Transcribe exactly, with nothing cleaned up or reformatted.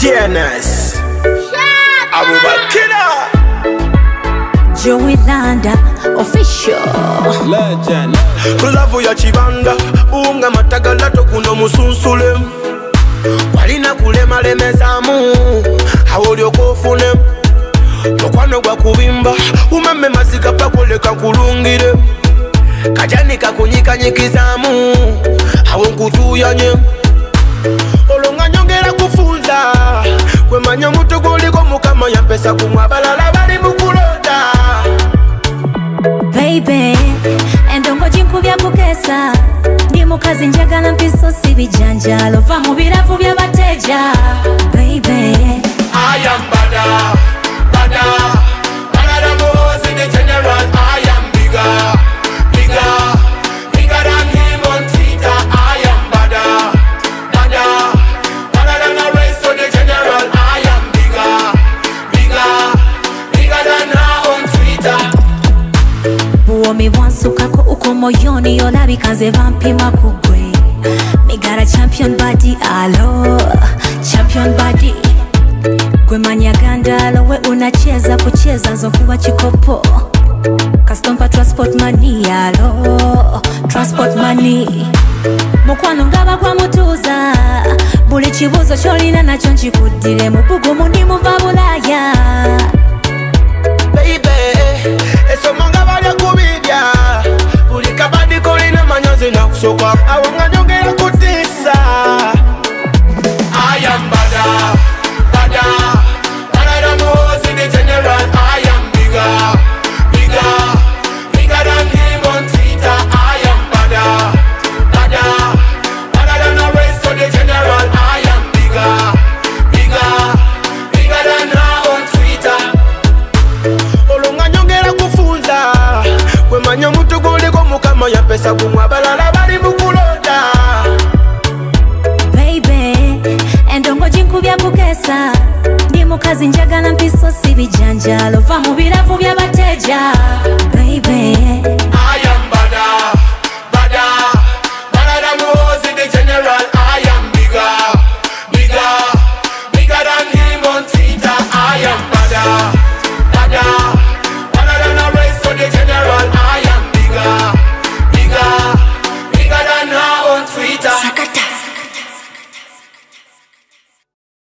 D N S Abubakila Joey Landa official legend Kulavu ya chibanda unga matagala tokuno musunsule walina kulema lemezamu hawoli okofune Tokwano gwa kubimba umeme mazika pakoleka kulungire Kajani kakunyika nyikizamu hawo nkutuyanye Olonga nyongera kufunza Kwemanya mutuguliko mukama ya pesa kumwabalala bali mukulota Baby endongo jinkubya kukesa Ndi mukazi njagala mpiso si bijanjalo Va mu biravu bya bateja Baby I am bada bada bada than most in the general I am bigger bigger bigger than him on Twitter I am bada bada bada than the rest of the general I am bigger bigger bigger than her on Twitter Buomi bwansukako uko moyoni olabika nze bampima kugwe Me got a champion body alo champion body Kwemanya gandalo we unacheza kucheza nzokuwa chikopo Kastompa transport money alo transport money Mukwano ngaba kwa mutuza Buli chibuzo cholina nacho nchikudile Mubugu mundi muva bulaya Baby eso manga bali kubibya Buli kabadi kolina manyozi na kusoka Awanga nyongera kutisa I am bada bada bada than most in the general I am bigger bigger bigger than him on Twitter I am bada bada bada than the rest of the general I am bigger bigger bigger than her on Twitter Olonga nyongera kufunza Kwemanya mutuguliko mukama ya pesa kumwabalala bali mukulota Baby endongo jinkubya kukesa Ndi mukazi njagala mpiso si bijanjalo Va mu biravu bya bateja